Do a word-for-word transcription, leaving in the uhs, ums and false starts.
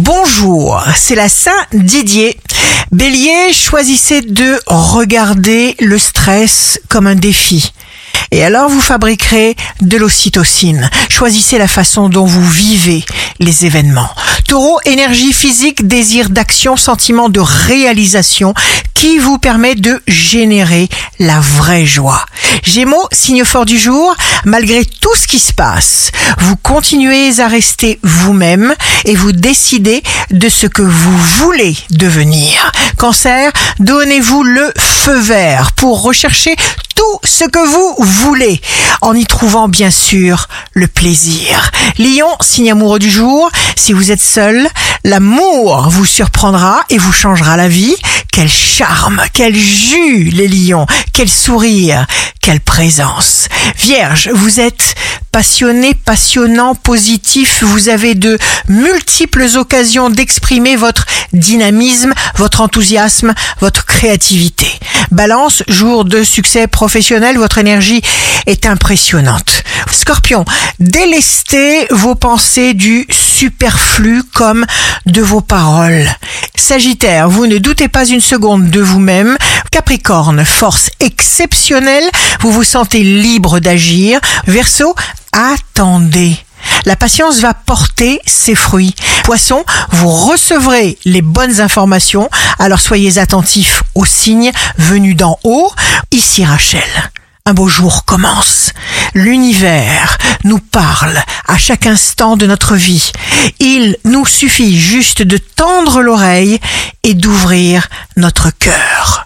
Bonjour, c'est la Saint-Didier. Bélier, choisissez de regarder le stress comme un défi. Et alors vous fabriquerez de l'ocytocine. Choisissez la façon dont vous vivez les événements. Taureau, énergie physique, désir d'action, sentiment de réalisation qui vous permet de générer la vraie joie. Gémeaux, signe fort du jour, malgré tout ce qui se passe, vous continuez à rester vous-même et vous décidez de ce que vous voulez devenir. Cancer, donnez-vous le feu vert pour rechercher tout ce que vous voulez, en y trouvant bien sûr le plaisir. Lion, signe amoureux du jour, si vous êtes seul, l'amour vous surprendra et vous changera la vie. Quel charme, quel jus les lions, quel sourire, quelle présence. Vierge, vous êtes passionné, passionnant, positif, vous avez de multiples occasions d'exprimer votre dynamisme, votre enthousiasme, votre créativité. Balance, jour de succès professionnel, votre énergie est impressionnante. Scorpion, délestez vos pensées du superflu comme de vos paroles. Sagittaire, vous ne doutez pas une seconde de vous-même. Capricorne, force exceptionnelle, vous vous sentez libre d'agir. Verseau, attendez. La patience va porter ses fruits. Poisson, vous recevrez les bonnes informations, alors soyez attentifs aux signes venus d'en haut. Ici Rachel. Un beau jour commence. L'univers nous parle à chaque instant de notre vie. Il nous suffit juste de tendre l'oreille et d'ouvrir notre cœur.